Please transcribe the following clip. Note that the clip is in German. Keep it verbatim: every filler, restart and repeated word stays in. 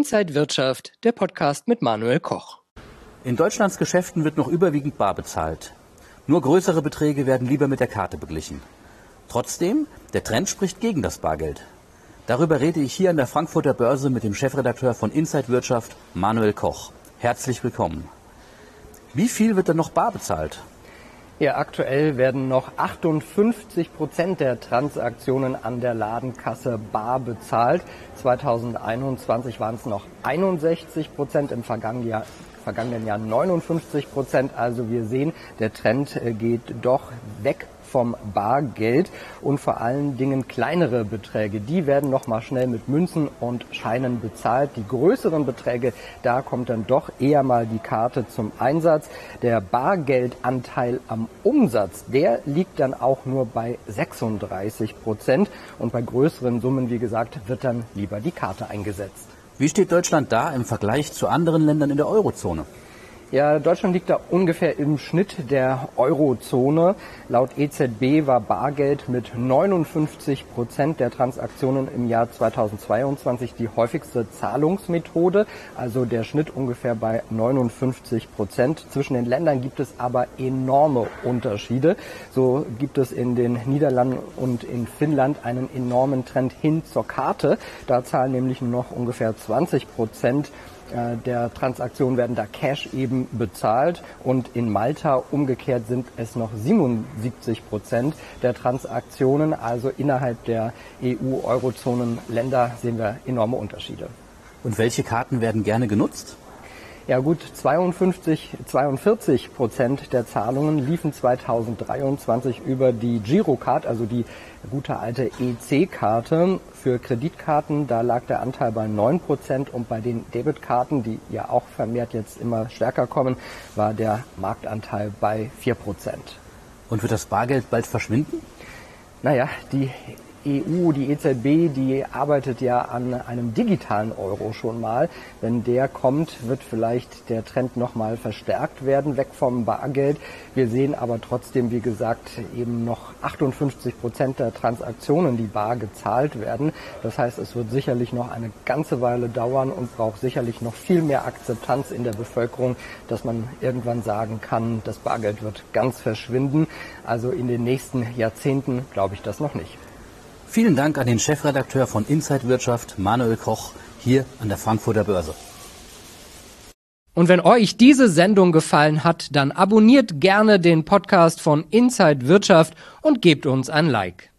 Inside Wirtschaft, der Podcast mit Manuel Koch. In Deutschlands Geschäften wird noch überwiegend bar bezahlt. Nur größere Beträge werden lieber mit der Karte beglichen. Trotzdem, der Trend spricht gegen das Bargeld. Darüber rede ich hier an der Frankfurter Börse mit dem Chefredakteur von Inside Wirtschaft, Manuel Koch. Herzlich willkommen. Wie viel wird denn noch bar bezahlt? Ja, aktuell werden noch achtundfünfzig Prozent der Transaktionen an der Ladenkasse bar bezahlt. zweitausendeinundzwanzig waren es noch einundsechzig Prozent, im vergangenen Jahr, vergangenen Jahr neunundfünfzig Prozent. Also wir sehen, der Trend geht doch weg vom Bargeld und vor allen Dingen kleinere Beträge, die werden noch mal schnell mit Münzen und Scheinen bezahlt. Die größeren Beträge, da kommt dann doch eher mal die Karte zum Einsatz. Der Bargeldanteil am Umsatz, der liegt dann auch nur bei sechsunddreißig Prozent und bei größeren Summen, wie gesagt, wird dann lieber die Karte eingesetzt. Wie steht Deutschland da im Vergleich zu anderen Ländern in der Eurozone? Ja, Deutschland liegt da ungefähr im Schnitt der Eurozone. Laut E Z B war Bargeld mit neunundfünfzig Prozent der Transaktionen im Jahr zweitausendzweiundzwanzig die häufigste Zahlungsmethode, also der Schnitt ungefähr bei neunundfünfzig Prozent. Zwischen den Ländern gibt es aber enorme Unterschiede. So gibt es in den Niederlanden und in Finnland einen enormen Trend hin zur Karte. Da zahlen nämlich nur noch ungefähr zwanzig Prozent der Transaktionen werden da Cash eben bezahlt und in Malta umgekehrt sind es noch siebenundsiebzig Prozent der Transaktionen. Also innerhalb der E U-Eurozonen-Länder sehen wir enorme Unterschiede. Und welche Karten werden gerne genutzt? Ja gut, zweiundfünfzig, zweiundvierzig Prozent der Zahlungen liefen zweitausenddreiundzwanzig über die Girocard, also die gute alte E C-Karte. Für Kreditkarten, da lag der Anteil bei neun Prozent und bei den Debitkarten, die ja auch vermehrt jetzt immer stärker kommen, war der Marktanteil bei vier Prozent. Und wird das Bargeld bald verschwinden? Naja, die E U, die E Z B, die arbeitet ja an einem digitalen Euro schon mal. Wenn der kommt, wird vielleicht der Trend nochmal verstärkt werden, weg vom Bargeld. Wir sehen aber trotzdem, wie gesagt, eben noch achtundfünfzig Prozent der Transaktionen, die bar gezahlt werden. Das heißt, es wird sicherlich noch eine ganze Weile dauern und braucht sicherlich noch viel mehr Akzeptanz in der Bevölkerung, dass man irgendwann sagen kann, das Bargeld wird ganz verschwinden. Also in den nächsten Jahrzehnten glaube ich das noch nicht. Vielen Dank an den Chefredakteur von Inside Wirtschaft, Manuel Koch, hier an der Frankfurter Börse. Und wenn euch diese Sendung gefallen hat, dann abonniert gerne den Podcast von Inside Wirtschaft und gebt uns ein Like.